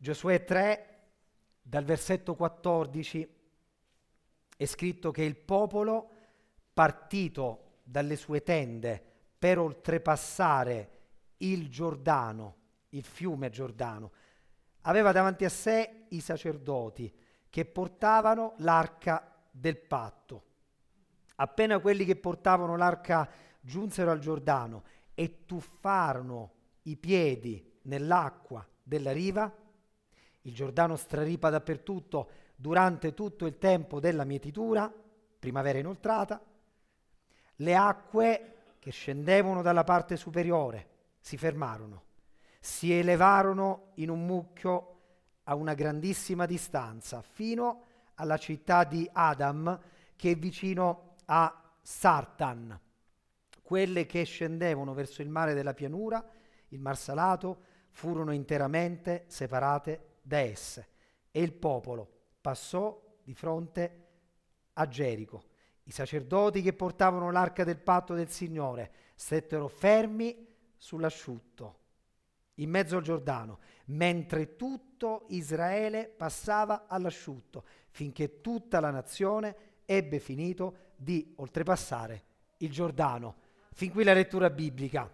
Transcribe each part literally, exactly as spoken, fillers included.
Giosuè tre, dal versetto quattordici, è scritto che il popolo, partito dalle sue tende per oltrepassare il Giordano, il fiume Giordano, aveva davanti a sé i sacerdoti che portavano l'arca del patto. Appena quelli che portavano l'arca giunsero al Giordano e tuffarono i piedi nell'acqua della riva, il Giordano straripa dappertutto durante tutto il tempo della mietitura, primavera inoltrata. Le acque che scendevano dalla parte superiore si fermarono, si elevarono in un mucchio a una grandissima distanza, fino alla città di Adam, che è vicino a Sartan. Quelle che scendevano verso il mare della pianura, il Mar Salato, furono interamente separate da esse, e il popolo passò di fronte a Gerico. I sacerdoti che portavano l'arca del patto del Signore stettero fermi sull'asciutto, in mezzo al Giordano, mentre tutto Israele passava all'asciutto, finché tutta la nazione ebbe finito di oltrepassare il Giordano. Fin qui la lettura biblica.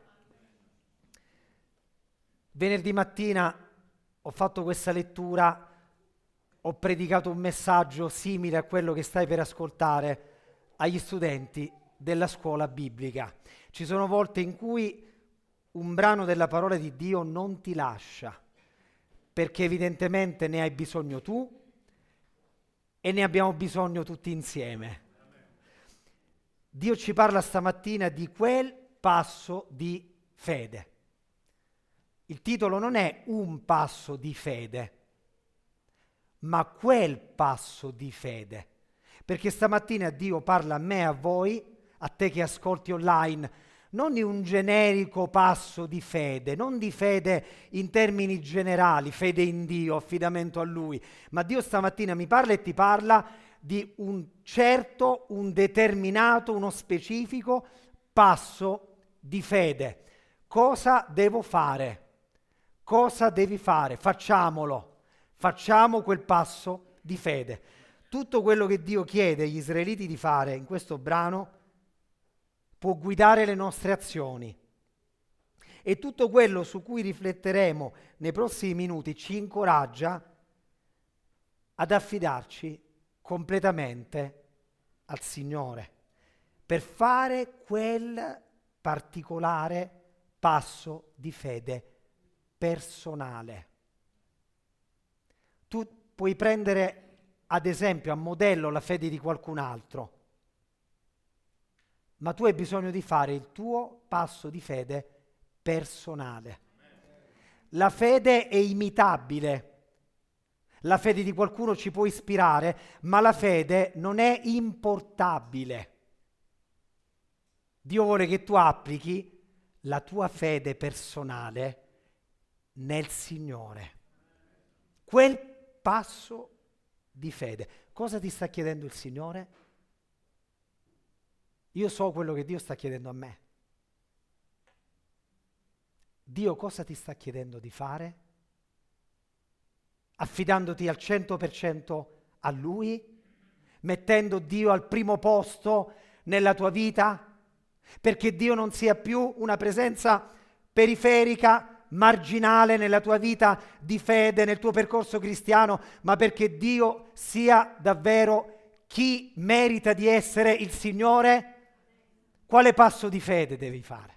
Venerdì mattina ho fatto questa lettura, ho predicato un messaggio simile a quello che stai per ascoltare agli studenti della scuola biblica. Ci sono volte in cui un brano della parola di Dio non ti lascia, perché evidentemente ne hai bisogno tu e ne abbiamo bisogno tutti insieme. Dio ci parla stamattina di quel passo di fede. Il titolo non è un passo di fede, ma quel passo di fede. Perché stamattina Dio parla a me e a voi, a te che ascolti online, non di un generico passo di fede, non di fede in termini generali, fede in Dio, affidamento a Lui, ma Dio stamattina mi parla e ti parla di un certo, un determinato, uno specifico passo di fede. Cosa devo fare? Cosa devi fare? Facciamolo. Facciamo quel passo di fede. Tutto quello che Dio chiede agli israeliti di fare in questo brano può guidare le nostre azioni. E tutto quello su cui rifletteremo nei prossimi minuti ci incoraggia ad affidarci completamente al Signore per fare quel particolare passo di fede personale. Tu puoi prendere ad esempio a modello la fede di qualcun altro, ma tu hai bisogno di fare il tuo passo di fede personale. La fede è imitabile. La fede di qualcuno ci può ispirare, ma la fede non è importabile. Dio vuole che tu applichi la tua fede personale nel Signore. Quel passo di fede. Cosa ti sta chiedendo il Signore? Io so quello che Dio sta chiedendo a me. Dio cosa ti sta chiedendo di fare? Affidandoti al cento per cento a Lui? Mettendo Dio al primo posto nella tua vita? Perché Dio non sia più una presenza periferica, marginale nella tua vita di fede, nel tuo percorso cristiano, ma perché Dio sia davvero chi merita di essere il Signore? Quale passo di fede devi fare?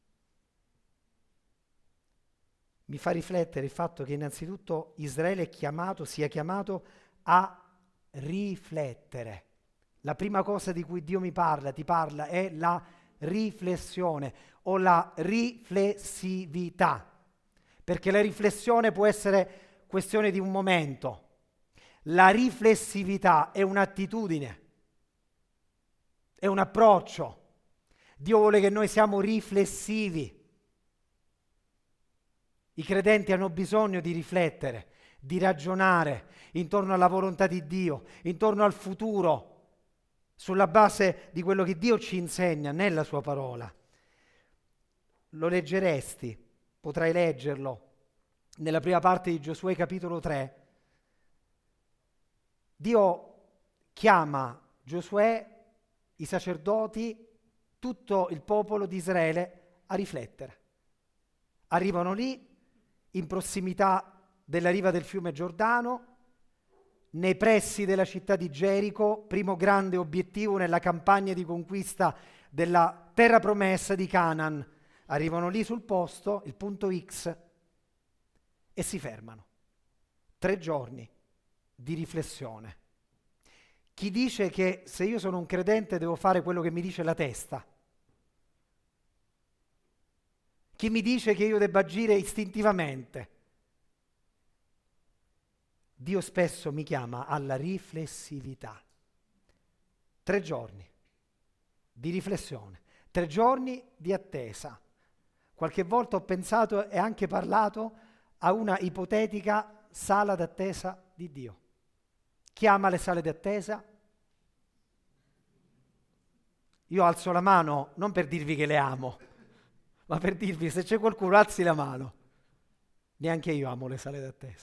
Mi fa riflettere il fatto che innanzitutto Israele è chiamato, sia chiamato a riflettere. La prima cosa di cui Dio mi parla, ti parla, è la riflessione o la riflessività. Perché la riflessione può essere questione di un momento. La riflessività è un'attitudine, è un approccio. Dio vuole che noi siamo riflessivi. I credenti hanno bisogno di riflettere, di ragionare intorno alla volontà di Dio, intorno al futuro, sulla base di quello che Dio ci insegna nella sua parola. Lo leggeresti, potrai leggerlo nella prima parte di Giosuè capitolo tre, Dio chiama Giosuè, i sacerdoti, tutto il popolo di Israele a riflettere. Arrivano lì, in prossimità della riva del fiume Giordano, nei pressi della città di Gerico, primo grande obiettivo nella campagna di conquista della terra promessa di Canaan. Arrivano lì sul posto, il punto X, e si fermano. Tre giorni di riflessione. Chi dice che se io sono un credente devo fare quello che mi dice la testa? Chi mi dice che io debba agire istintivamente? Dio spesso mi chiama alla riflessività. Tre giorni di riflessione, tre giorni di attesa. Qualche volta ho pensato e anche parlato a una ipotetica sala d'attesa di Dio. Chi ama le sale d'attesa? Io alzo la mano non per dirvi che le amo, ma per dirvi, se c'è qualcuno alzi la mano. Neanche io amo le sale d'attesa.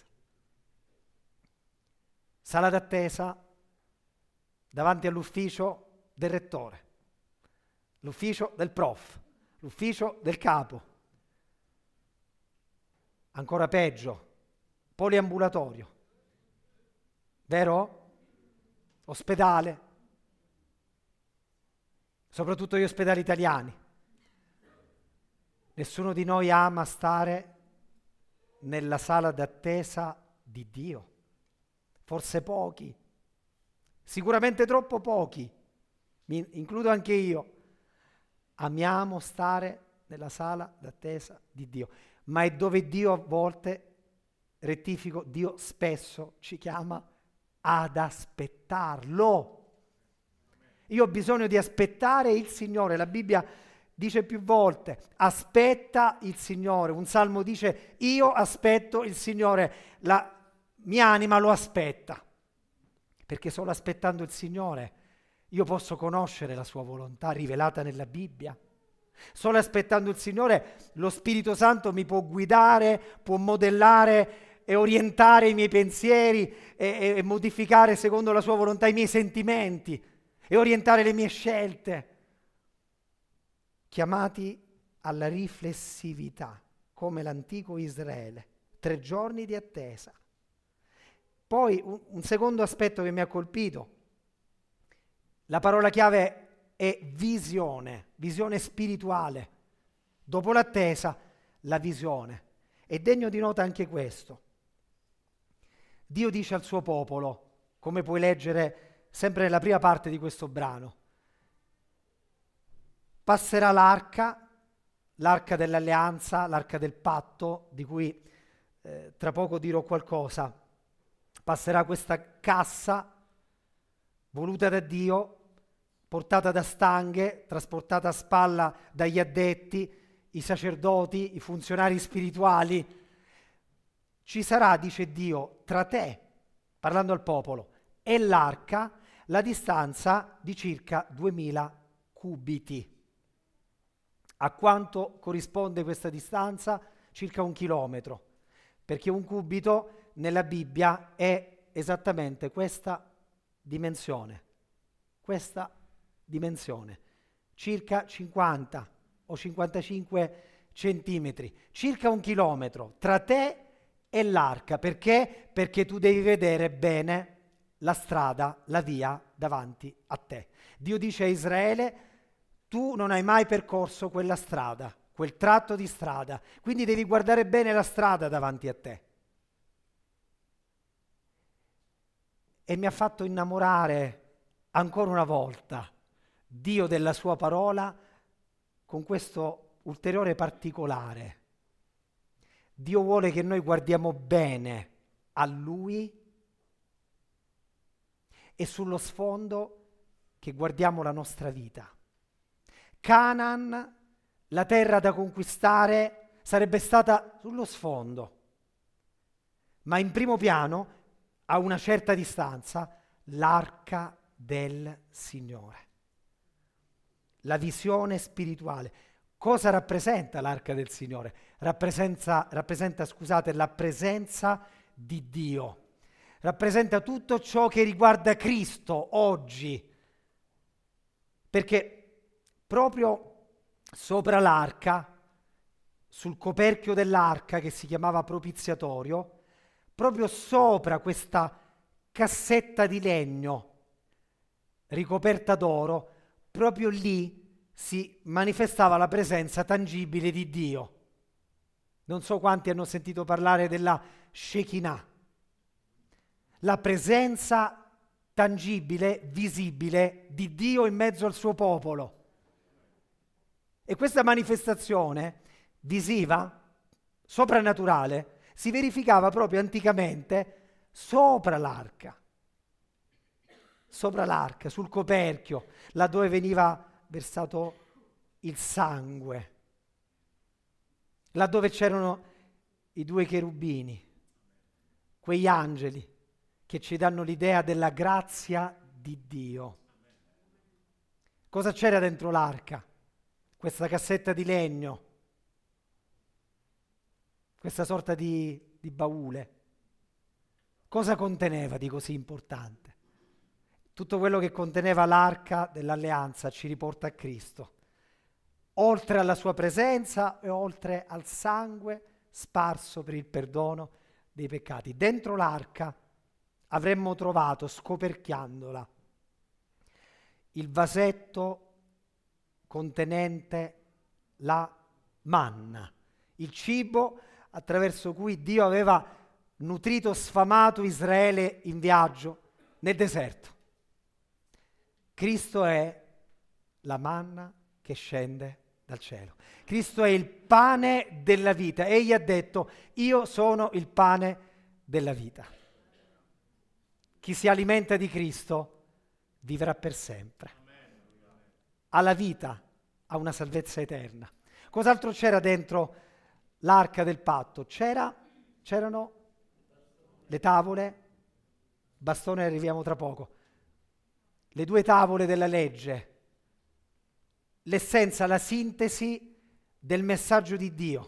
Sala d'attesa davanti all'ufficio del rettore, l'ufficio del prof, l'ufficio del capo. Ancora peggio, poliambulatorio. Vero? Ospedale. Soprattutto gli ospedali italiani. Nessuno di noi ama stare nella sala d'attesa di Dio. Forse pochi. Sicuramente troppo pochi. Mi includo anche io. Amiamo stare nella sala d'attesa di Dio. Ma è dove Dio a volte, rettifico, Dio spesso ci chiama ad aspettarlo. Io ho bisogno di aspettare il Signore. La Bibbia dice più volte, aspetta il Signore. Un salmo dice, io aspetto il Signore. La mia anima lo aspetta. Perché solo aspettando il Signore io posso conoscere la sua volontà rivelata nella Bibbia. Solo aspettando il Signore lo Spirito Santo mi può guidare, può modellare e orientare i miei pensieri e, e modificare secondo la sua volontà i miei sentimenti e orientare le mie scelte. Chiamati alla riflessività, come l'antico Israele. Tre giorni di attesa. Poi un, un secondo aspetto che mi ha colpito. La parola chiave è visione, visione spirituale. Dopo l'attesa, la visione. È degno di nota anche questo. Dio dice al suo popolo, come puoi leggere sempre nella prima parte di questo brano, passerà l'arca, l'arca dell'alleanza, l'arca del patto, di cui eh, tra poco dirò qualcosa. Passerà questa cassa voluta da Dio, portata da stanghe, trasportata a spalla dagli addetti, i sacerdoti, i funzionari spirituali. Ci sarà, dice Dio, tra te, parlando al popolo, e l'arca la distanza di circa duemila cubiti. A quanto corrisponde questa distanza? Circa un chilometro, perché un cubito nella Bibbia è esattamente questa dimensione, questa dimensione, circa cinquanta o cinquantacinque centimetri, circa un chilometro tra te e l'arca. Perché? Perché tu devi vedere bene la strada, la via davanti a te. Dio dice a Israele, tu non hai mai percorso quella strada, quel tratto di strada, quindi devi guardare bene la strada davanti a te. E mi ha fatto innamorare ancora una volta Dio della sua parola con questo ulteriore particolare. Dio vuole che noi guardiamo bene a Lui e sullo sfondo che guardiamo la nostra vita. Canaan, la terra da conquistare, sarebbe stata sullo sfondo, ma in primo piano, a una certa distanza, l'arca del Signore. La visione spirituale. Cosa rappresenta l'arca del Signore? Rappresenta, rappresenta, scusate, la presenza di Dio. Rappresenta tutto ciò che riguarda Cristo oggi. Perché proprio sopra l'arca, sul coperchio dell'arca che si chiamava propiziatorio, proprio sopra questa cassetta di legno ricoperta d'oro, proprio lì si manifestava la presenza tangibile di Dio. Non so quanti hanno sentito parlare della Shekinah, la presenza tangibile, visibile di Dio in mezzo al suo popolo. E questa manifestazione visiva, soprannaturale, si verificava proprio anticamente sopra l'arca, sopra l'arca, sul coperchio, laddove veniva versato il sangue, laddove c'erano i due cherubini, quegli angeli che ci danno l'idea della grazia di Dio. Cosa c'era dentro l'arca? Questa cassetta di legno, questa sorta di, di baule. Cosa conteneva di così importante? Tutto quello che conteneva l'arca dell'alleanza ci riporta a Cristo, oltre alla sua presenza e oltre al sangue sparso per il perdono dei peccati. Dentro l'arca avremmo trovato, scoperchiandola, il vasetto contenente la manna, il cibo attraverso cui Dio aveva nutrito, sfamato Israele in viaggio nel deserto. Cristo è la manna che scende dal cielo. Cristo è il pane della vita. Egli ha detto: io sono il pane della vita. Chi si alimenta di Cristo vivrà per sempre. Ha la vita, ha una salvezza eterna. Cos'altro c'era dentro l'arca del patto? C'era, c'erano le tavole, bastone, arriviamo tra poco, le due tavole della legge, l'essenza, la sintesi del messaggio di Dio.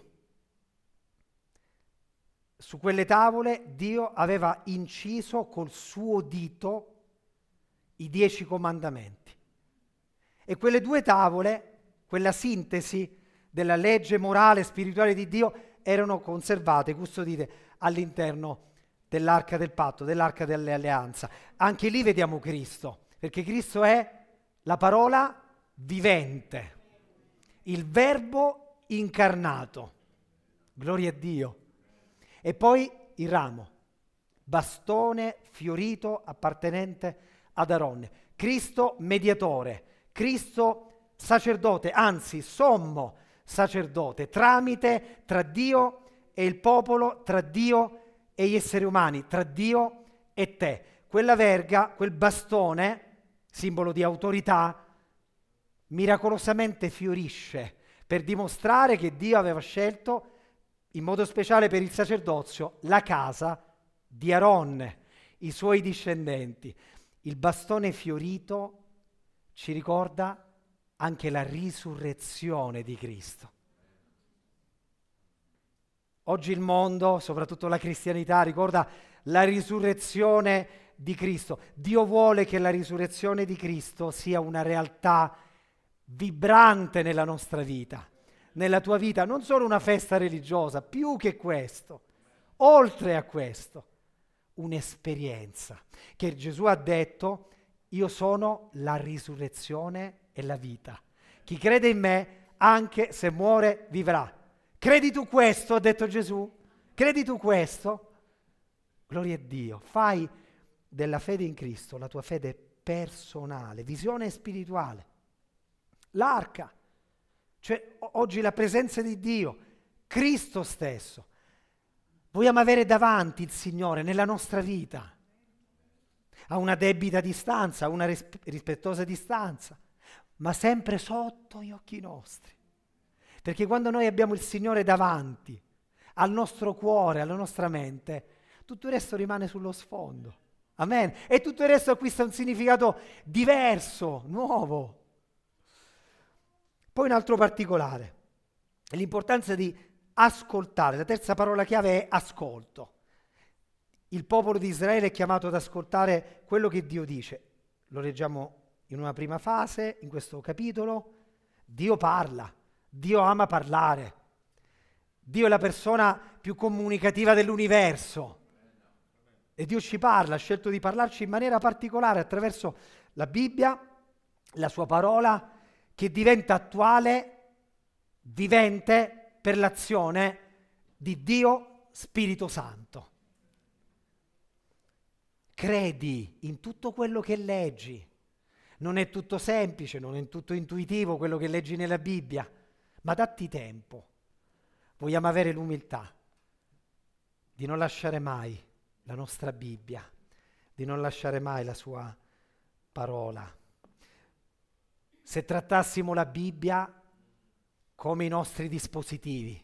Su quelle tavole Dio aveva inciso col suo dito i dieci comandamenti. E quelle due tavole, quella sintesi della legge morale e spirituale di Dio, erano conservate, custodite all'interno dell'arca del patto, dell'arca dell'alleanza. Anche lì vediamo Cristo, perché Cristo è la parola vivente, il verbo incarnato. Gloria a Dio. E poi il ramo, bastone fiorito appartenente ad Aronne. Cristo mediatore, Cristo sacerdote, anzi sommo sacerdote, tramite tra Dio e il popolo, tra Dio e gli esseri umani, tra Dio e te. Quella verga, quel bastone, simbolo di autorità, miracolosamente fiorisce per dimostrare che Dio aveva scelto in modo speciale per il sacerdozio la casa di Aronne, i suoi discendenti. Il bastone fiorito ci ricorda anche la risurrezione di Cristo. Oggi il mondo, soprattutto la cristianità, ricorda la risurrezione di Cristo. Dio vuole che la risurrezione di Cristo sia una realtà vibrante nella nostra vita, nella tua vita, non solo una festa religiosa, più che questo, oltre a questo, un'esperienza che Gesù ha detto: io sono la risurrezione e la vita. Chi crede in me, anche se muore, vivrà. Credi tu questo, ha detto Gesù? Credi tu questo? Gloria a Dio. Fai della fede in Cristo la tua fede personale, visione spirituale. L'arca, cioè oggi la presenza di Dio, Cristo stesso. Vogliamo avere davanti il Signore nella nostra vita, a una debita distanza, a una ris- rispettosa distanza, ma sempre sotto gli occhi nostri. Perché quando noi abbiamo il Signore davanti, al nostro cuore, alla nostra mente, tutto il resto rimane sullo sfondo. Amen. E tutto il resto acquista un significato diverso, nuovo. Poi un altro particolare. l'importanza di ascoltare. La terza parola chiave è ascolto. Il popolo di Israele è chiamato ad ascoltare quello che Dio dice. Lo leggiamo in una prima fase, in questo capitolo. Dio parla, Dio ama parlare. Dio è la persona più comunicativa dell'universo. E Dio ci parla, ha scelto di parlarci in maniera particolare attraverso la Bibbia, la sua parola, che diventa attuale, vivente per l'azione di Dio Spirito Santo. Credi in tutto quello che leggi. Non è tutto semplice, non è tutto intuitivo quello che leggi nella Bibbia, ma datti tempo. Vogliamo avere l'umiltà di non lasciare mai la nostra Bibbia, di non lasciare mai la sua parola. Se trattassimo la Bibbia come i nostri dispositivi.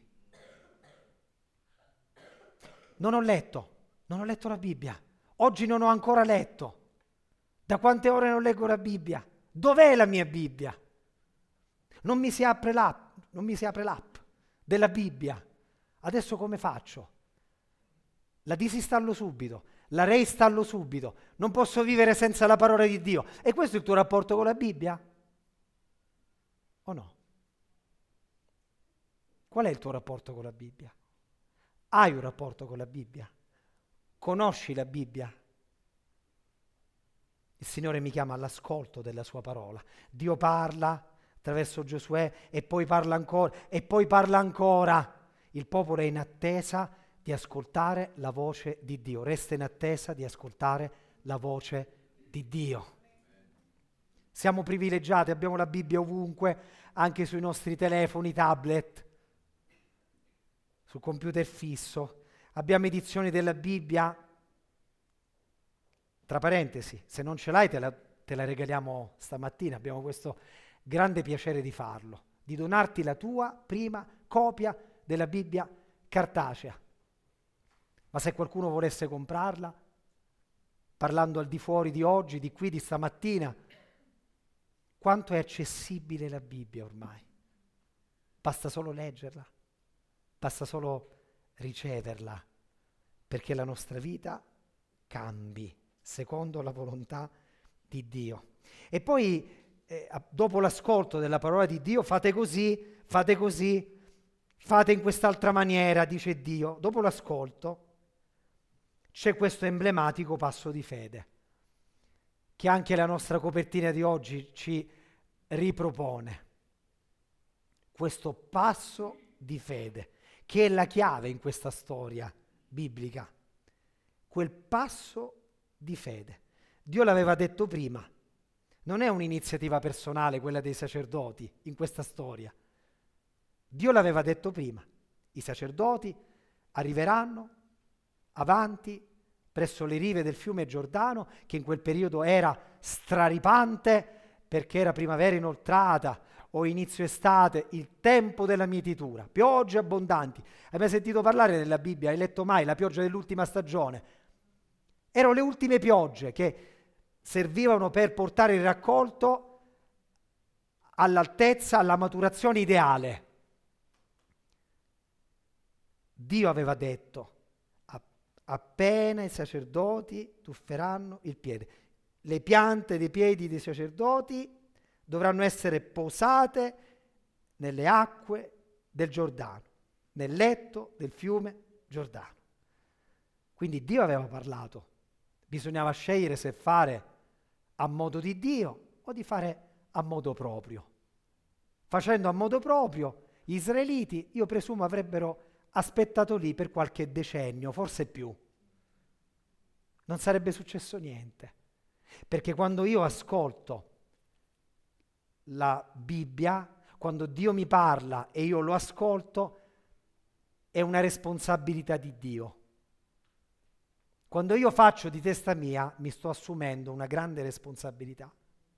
Non ho letto, non ho letto la Bibbia. Oggi non ho ancora letto. Da quante ore non leggo la Bibbia? Dov'è la mia Bibbia? Non mi si apre l'app, non mi si apre l'app della Bibbia. Adesso come faccio? La disinstallo subito, la reinstallo subito. Non posso vivere senza la parola di Dio. E questo è il tuo rapporto con la Bibbia? O no? Qual è il tuo rapporto con la Bibbia? Hai un rapporto con la Bibbia? Conosci la Bibbia? Il Signore mi chiama all'ascolto della sua parola. Dio parla attraverso Giosuè e poi parla ancora e poi parla ancora. Il popolo è in attesa di ascoltare la voce di Dio. Resta in attesa di ascoltare la voce di Dio. Siamo privilegiati, abbiamo la Bibbia ovunque, anche sui nostri telefoni, tablet, sul computer fisso. Abbiamo edizioni della Bibbia. Tra parentesi, se non ce l'hai te la, te la regaliamo stamattina, abbiamo questo grande piacere di farlo, di donarti la tua prima copia della Bibbia cartacea. Ma se qualcuno volesse comprarla, parlando al di fuori di oggi, di qui, di stamattina, quanto è accessibile la Bibbia ormai? Basta solo leggerla, basta solo riceverla, perché la nostra vita cambi secondo la volontà di Dio. E poi, eh, dopo l'ascolto della parola di Dio, fate così, fate così, fate in quest'altra maniera, dice Dio. Dopo l'ascolto c'è questo emblematico passo di fede, che anche la nostra copertina di oggi ci ripropone. Questo passo di fede, che è la chiave in questa storia biblica. Quel passo di fede. Dio l'aveva detto prima. Non è un'iniziativa personale quella dei sacerdoti in questa storia. Dio l'aveva detto prima. I sacerdoti arriveranno avanti presso le rive del fiume Giordano, che in quel periodo era straripante perché era primavera inoltrata o inizio estate, il tempo della mietitura, piogge abbondanti. Hai mai sentito parlare nella Bibbia? Hai letto mai la pioggia dell'ultima stagione? Erano le ultime piogge che servivano per portare il raccolto all'altezza, alla maturazione ideale. Dio aveva detto, appena i sacerdoti tufferanno il piede, le piante dei piedi dei sacerdoti dovranno essere posate nelle acque del Giordano, nel letto del fiume Giordano. Quindi Dio aveva parlato. Bisognava scegliere se fare a modo di Dio o di fare a modo proprio. Facendo a modo proprio, gli israeliti, io presumo, avrebbero aspettato lì per qualche decennio, forse più. Non sarebbe successo niente. Perché quando io ascolto la Bibbia, quando Dio mi parla e io lo ascolto, è una responsabilità di Dio. Quando io faccio di testa mia, mi sto assumendo una grande responsabilità.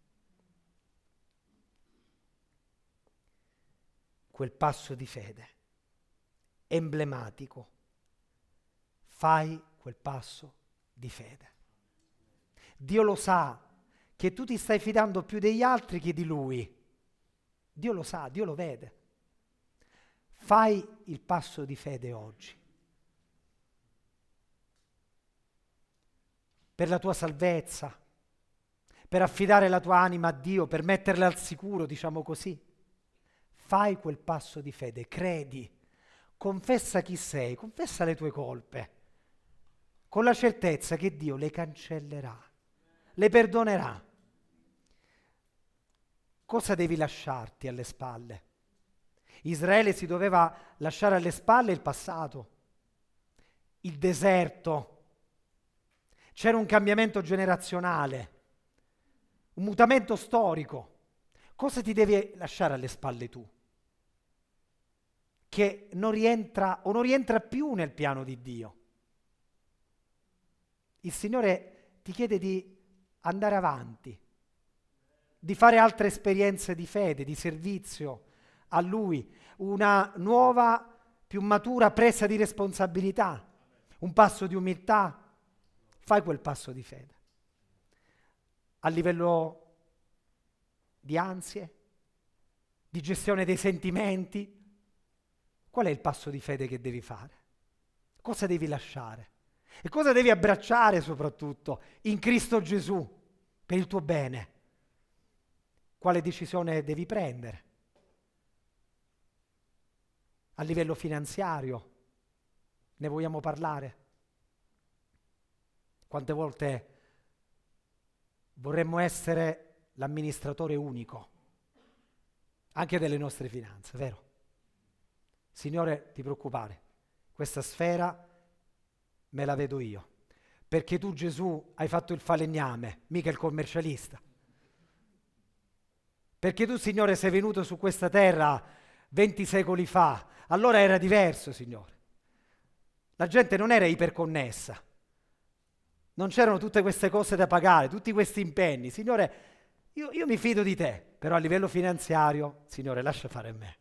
Quel passo di fede, emblematico. Fai quel passo di fede. Dio lo sa che tu ti stai fidando più degli altri che di Lui. Dio lo sa, Dio lo vede. Fai il passo di fede oggi. Per la tua salvezza, per affidare la tua anima a Dio, per metterla al sicuro, diciamo così. Fai quel passo di fede, credi, confessa chi sei, confessa le tue colpe, con la certezza che Dio le cancellerà, le perdonerà. Cosa devi lasciarti alle spalle? Israele si doveva lasciare alle spalle il passato, il deserto. C'era un cambiamento generazionale, un mutamento storico. Cosa ti devi lasciare alle spalle tu? Che non rientra o non rientra più nel piano di Dio. Il Signore ti chiede di andare avanti, di fare altre esperienze di fede, di servizio a Lui, una nuova, più matura presa di responsabilità, un passo di umiltà. Fai quel passo di fede. A livello di ansie, di gestione dei sentimenti, qual è il passo di fede che devi fare? Cosa devi lasciare? E cosa devi abbracciare soprattutto in Cristo Gesù per il tuo bene? Quale decisione devi prendere? A livello finanziario, ne vogliamo parlare? Quante volte vorremmo essere l'amministratore unico, anche delle nostre finanze, vero? Signore, ti preoccupare, questa sfera me la vedo io, perché tu Gesù hai fatto il falegname, mica il commercialista. Perché tu, Signore, sei venuto su questa terra venti secoli fa, allora era diverso, Signore. La gente non era iperconnessa, non c'erano tutte queste cose da pagare, tutti questi impegni. Signore, io, io mi fido di te, però a livello finanziario, Signore, lascia fare a me.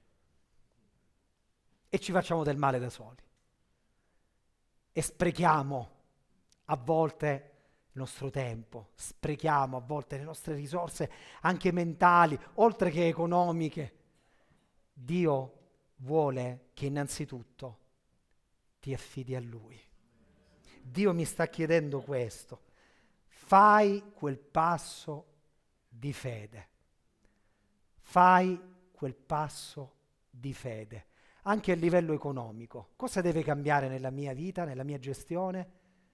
E ci facciamo del male da soli. E sprechiamo a volte il nostro tempo, sprechiamo a volte le nostre risorse, anche mentali, oltre che economiche. Dio vuole che innanzitutto ti affidi a Lui. Dio mi sta chiedendo questo. Fai quel passo di fede. Fai quel passo di fede. Anche a livello economico. Cosa deve cambiare nella mia vita, nella mia gestione,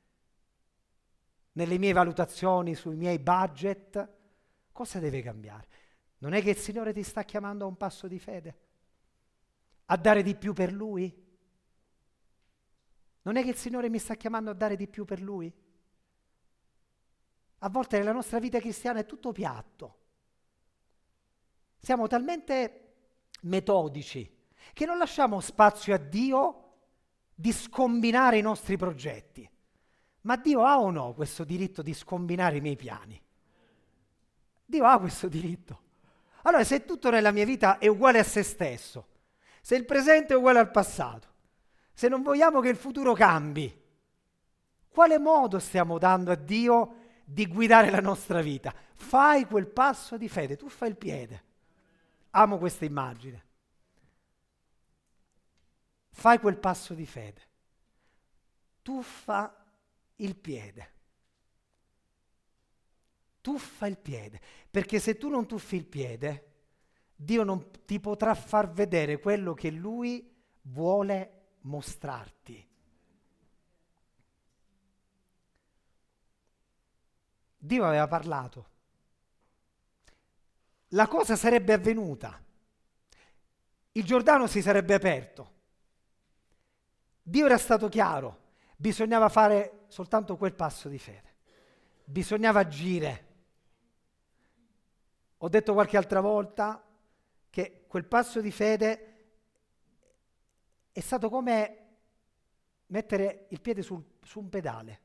nelle mie valutazioni sui miei budget? Cosa deve cambiare? Non è che il Signore ti sta chiamando a un passo di fede? A dare di più per Lui? Non è che il Signore mi sta chiamando a dare di più per Lui? A volte nella nostra vita cristiana è tutto piatto. Siamo talmente metodici che non lasciamo spazio a Dio di scombinare i nostri progetti. Ma Dio ha o no questo diritto di scombinare i miei piani? Dio ha questo diritto. Allora, se tutto nella mia vita è uguale a se stesso, se il presente è uguale al passato, se non vogliamo che il futuro cambi, quale modo stiamo dando a Dio di guidare la nostra vita? Fai quel passo di fede, tu fai il piede. Amo questa immagine. Fai quel passo di fede. Tuffa il piede. Tuffa il piede, perché se tu non tuffi il piede, Dio non ti potrà far vedere quello che Lui vuole mostrarti. Dio aveva parlato. La cosa sarebbe avvenuta. Il Giordano si sarebbe aperto. Dio era stato chiaro. Bisognava fare soltanto quel passo di fede. Bisognava agire. Ho detto qualche altra volta che quel passo di fede è stato come mettere il piede sul, su un pedale.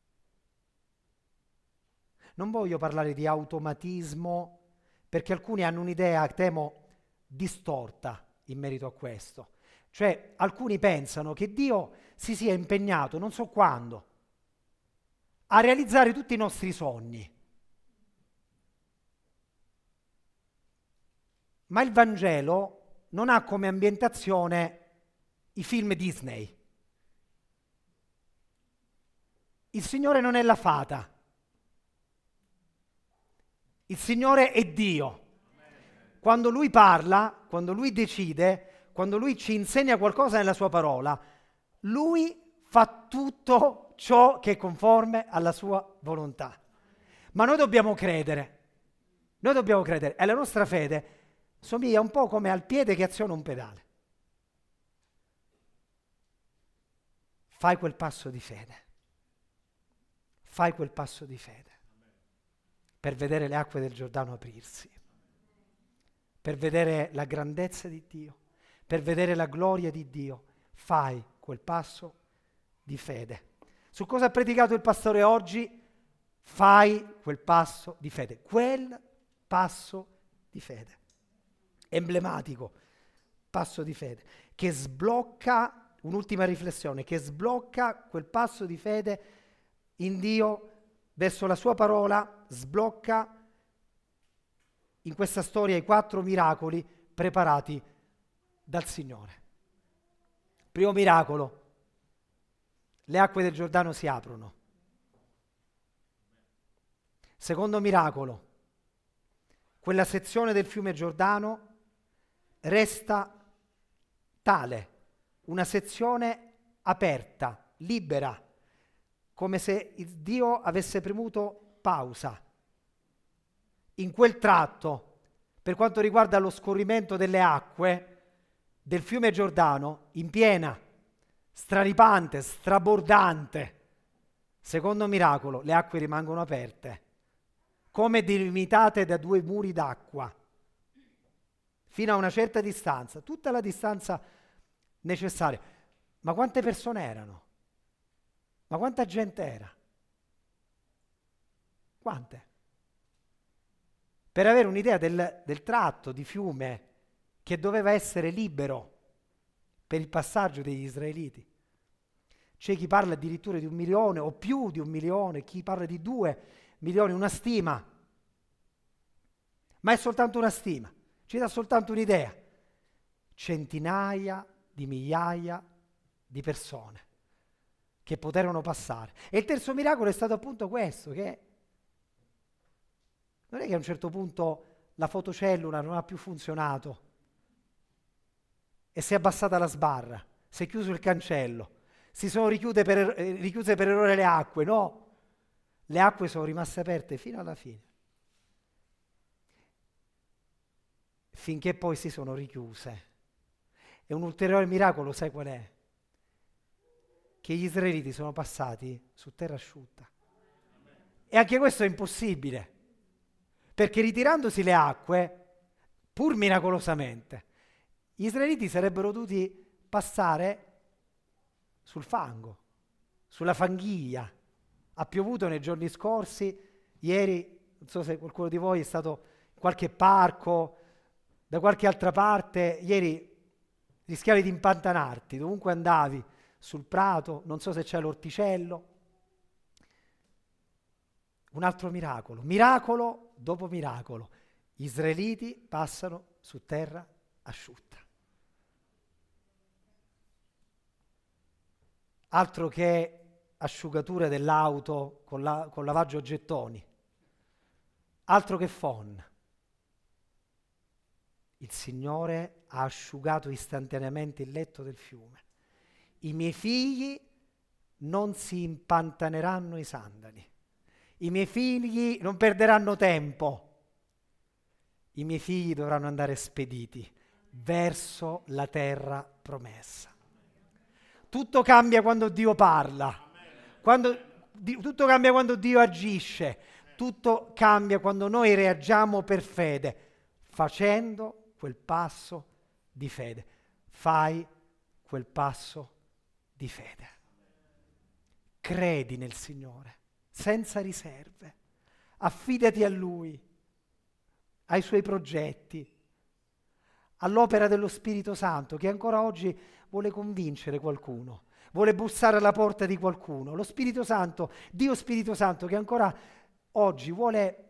Non voglio parlare di automatismo, perché alcuni hanno un'idea, temo, distorta in merito a questo. Cioè, alcuni pensano che Dio si sia impegnato, non so quando, a realizzare tutti i nostri sogni. Ma il Vangelo non ha come ambientazione i film Disney. Il Signore non è la fata. Il Signore è Dio. Quando Lui parla, quando Lui decide, quando Lui ci insegna qualcosa nella Sua parola, Lui fa tutto ciò che è conforme alla Sua volontà. Ma noi dobbiamo credere. Noi dobbiamo credere. E la nostra fede somiglia un po' come al piede che aziona un pedale. Fai quel passo di fede. Fai quel passo di fede. Per vedere le acque del Giordano aprirsi. Per vedere la grandezza di Dio, per vedere la gloria di Dio, fai quel passo di fede. Su cosa ha predicato il pastore oggi? Fai quel passo di fede, quel passo di fede, emblematico passo di fede, che sblocca, un'ultima riflessione, che sblocca quel passo di fede in Dio verso la sua parola, sblocca in questa storia i quattro miracoli preparati dal Signore. Primo miracolo, le acque del Giordano si aprono. Secondo miracolo, quella sezione del fiume Giordano resta tale, una sezione aperta, libera, come se Dio avesse premuto pausa. In quel tratto, per quanto riguarda lo scorrimento delle acque del fiume Giordano, in piena, straripante, strabordante, secondo miracolo, le acque rimangono aperte, come delimitate da due muri d'acqua, fino a una certa distanza, tutta la distanza necessaria. Ma quante persone erano? Ma quanta gente era? Quante? Per avere un'idea del, del tratto di fiume che doveva essere libero per il passaggio degli israeliti. C'è chi parla addirittura di un milione o più di un milione, chi parla di due milioni, una stima. Ma è soltanto una stima, ci dà soltanto un'idea. Centinaia di migliaia di persone che poterono passare. E il terzo miracolo è stato appunto questo, che non è che a un certo punto la fotocellula non ha più funzionato e si è abbassata la sbarra, si è chiuso il cancello, si sono richiuse per, eh, richiuse per errore le acque, no, le acque sono rimaste aperte fino alla fine, finché poi si sono richiuse. E un ulteriore miracolo, sai qual è? Che gli israeliti sono passati su terra asciutta. E anche questo è impossibile, perché ritirandosi le acque, pur miracolosamente, gli israeliti sarebbero dovuti passare sul fango, sulla fanghiglia. Ha piovuto nei giorni scorsi, ieri, non so se qualcuno di voi è stato in qualche parco, da qualche altra parte, ieri rischiavi di impantanarti, dovunque andavi, sul prato, non so se c'è l'orticello. Un altro miracolo, miracolo dopo miracolo, gli israeliti passano su terra asciutta. Altro che asciugatura dell'auto con, la, con lavaggio a gettoni, altro che phon. Il Signore ha asciugato istantaneamente il letto del fiume. I miei figli non si impantaneranno i sandali. I miei figli non perderanno tempo. I miei figli dovranno andare spediti verso la terra promessa. Tutto cambia quando Dio parla, quando, di, tutto cambia quando Dio agisce, tutto cambia quando noi reagiamo per fede, facendo quel passo di fede. Fai quel passo di fede. Credi nel Signore, senza riserve. Affidati a Lui, ai Suoi progetti, all'opera dello Spirito Santo che ancora oggi vuole convincere qualcuno, vuole bussare alla porta di qualcuno. Lo Spirito Santo, Dio Spirito Santo che ancora oggi vuole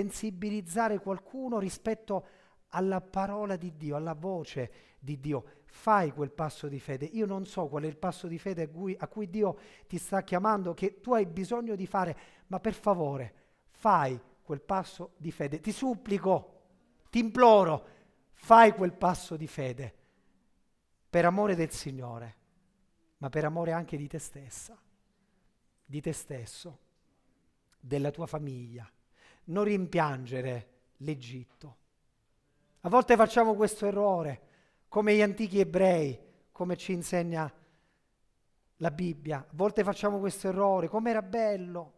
sensibilizzare qualcuno rispetto alla parola di Dio, alla voce di Dio. fai quel passo di fede. Io non so qual è il passo di fede a cui, a cui Dio ti sta chiamando, che tu hai bisogno di fare, ma per favore, fai quel passo di fede. Ti supplico, ti imploro, fai quel passo di fede per amore del Signore, ma per amore anche di te stessa, di te stesso, della tua famiglia. Non rimpiangere l'Egitto. A volte facciamo questo errore, come gli antichi ebrei, come ci insegna la Bibbia. A volte facciamo questo errore, come era bello.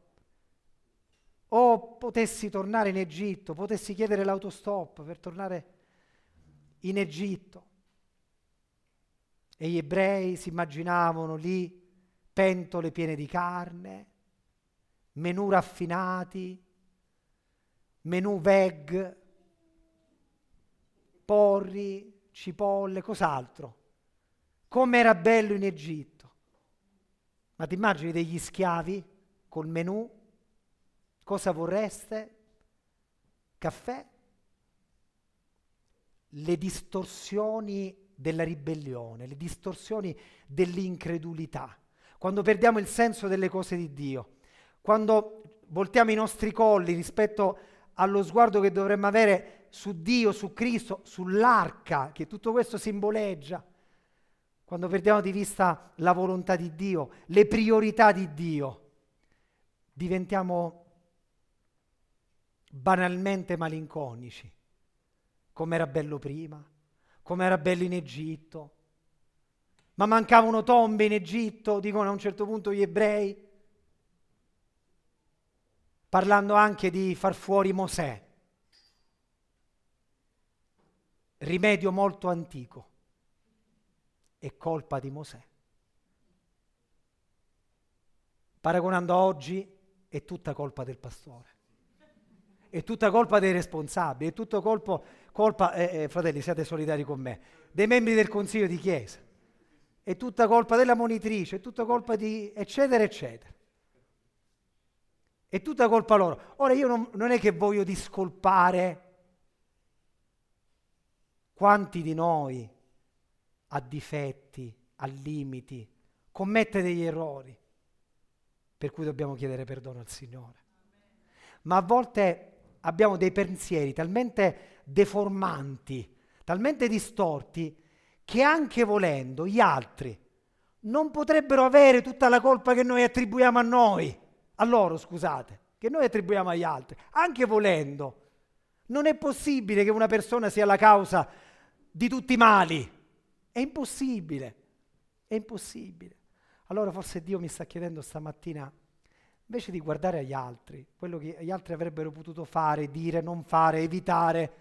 O potessi tornare in Egitto, potessi chiedere l'autostop per tornare in Egitto. E gli ebrei si immaginavano lì pentole piene di carne, menù raffinati, menù veg, porri, cipolle, cos'altro. Come era bello in Egitto. Ma ti immagini degli schiavi col menù? Cosa vorreste? Caffè? Le distorsioni della ribellione, le distorsioni dell'incredulità. Quando perdiamo il senso delle cose di Dio, quando voltiamo i nostri colli rispetto allo sguardo che dovremmo avere su Dio, su Cristo, sull'arca, che tutto questo simboleggia, quando perdiamo di vista la volontà di Dio, le priorità di Dio, diventiamo banalmente malinconici, come era bello prima, come era bello in Egitto. Ma mancavano tombe in Egitto, dicono a un certo punto gli ebrei, parlando anche di far fuori Mosè. Rimedio molto antico. È colpa di Mosè. Paragonando a oggi, è tutta colpa del pastore. È tutta colpa dei responsabili, è tutta colpo, colpa, eh, eh, fratelli, siate solidari con me, dei membri del Consiglio di Chiesa. È tutta colpa della monitrice, è tutta colpa di eccetera, eccetera. È tutta colpa loro. Ora io non, non è che voglio discolpare quanti di noi ha difetti, ha limiti, commette degli errori, per cui dobbiamo chiedere perdono al Signore. Ma a volte abbiamo dei pensieri talmente deformanti, talmente distorti, che anche volendo gli altri non potrebbero avere tutta la colpa che noi attribuiamo a noi, a loro, scusate, che noi attribuiamo agli altri, anche volendo. Non è possibile che una persona sia la causa di tutti i mali. È impossibile, è impossibile. Allora forse Dio mi sta chiedendo stamattina, invece di guardare agli altri, quello che gli altri avrebbero potuto fare, dire, non fare, evitare,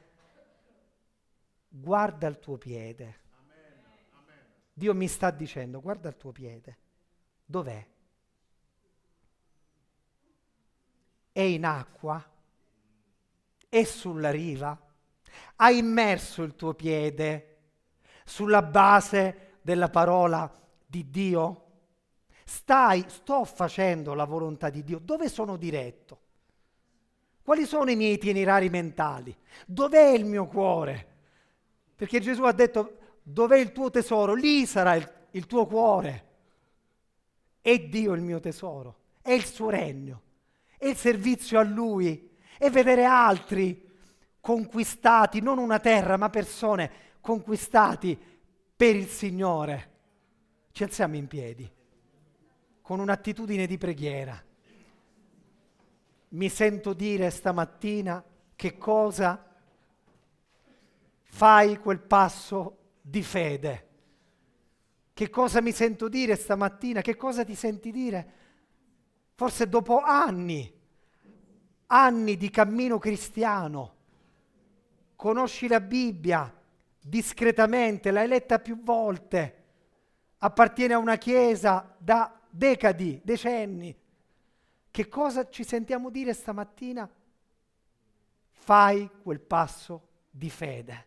guarda il tuo piede. Amen. Amen. Dio mi sta dicendo, guarda il tuo piede. Dov'è? È in acqua? È sulla riva? Hai immerso il tuo piede sulla base della parola di Dio? Stai, sto facendo la volontà di Dio. Dove sono diretto? Quali sono i miei itinerari mentali? Dov'è il mio cuore? Perché Gesù ha detto, dov'è il tuo tesoro? Lì sarà il, il tuo cuore. È Dio il mio tesoro, è il suo regno, è il servizio a Lui, è vedere altri conquistati, non una terra, ma persone conquistati per il Signore. Ci alziamo in piedi con un'attitudine di preghiera. Mi sento dire stamattina che cosa fai quel passo di fede. Che cosa mi sento dire stamattina? Che cosa ti senti dire? Forse dopo anni, anni di cammino cristiano, conosci la Bibbia discretamente, l'hai letta più volte, appartiene a una chiesa da decadi, decenni. Che cosa ci sentiamo dire stamattina? Fai quel passo di fede.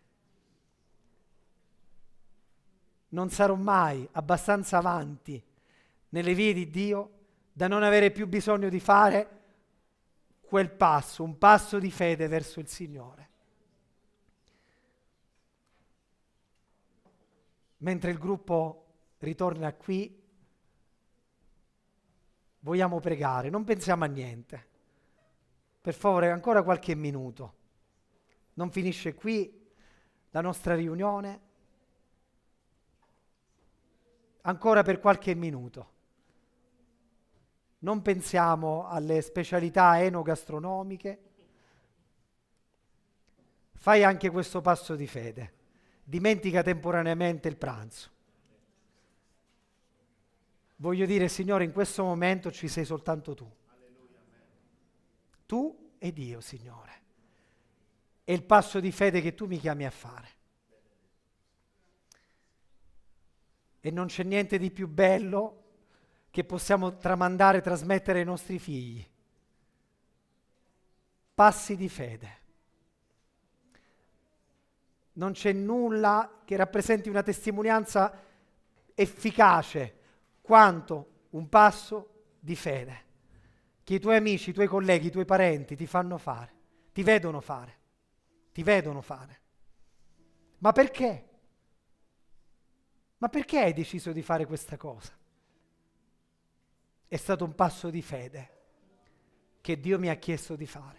Non sarò mai abbastanza avanti nelle vie di Dio da non avere più bisogno di fare quel passo, un passo di fede verso il Signore. mentre il gruppo ritorna qui, vogliamo pregare, non pensiamo a niente. Per favore, ancora qualche minuto. Non finisce qui la nostra riunione. Ancora per qualche minuto. Non pensiamo alle specialità enogastronomiche. Fai anche questo passo di fede. Dimentica temporaneamente il pranzo. Voglio dire, Signore, in questo momento ci sei soltanto tu. Tu ed io, Signore. È il passo di fede che tu mi chiami a fare. E non c'è niente di più bello che possiamo tramandare, trasmettere ai nostri figli. Passi di fede. Non c'è nulla che rappresenti una testimonianza efficace quanto un passo di fede che i tuoi amici, i tuoi colleghi, i tuoi parenti ti fanno fare, ti vedono fare, ti vedono fare. Ma perché? Ma perché hai deciso di fare questa cosa? È stato un passo di fede che Dio mi ha chiesto di fare.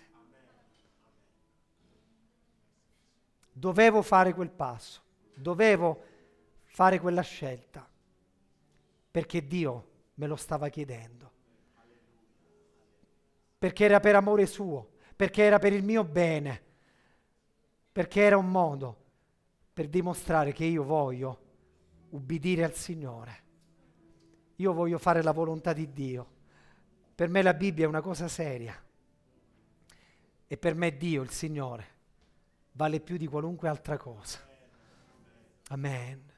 Dovevo fare quel passo, dovevo fare quella scelta, perché Dio me lo stava chiedendo, perché era per amore suo, perché era per il mio bene, perché era un modo per dimostrare che io voglio ubbidire al Signore, io voglio fare la volontà di Dio. Per me la Bibbia è una cosa seria e per me Dio, il Signore, vale più di qualunque altra cosa. Amen.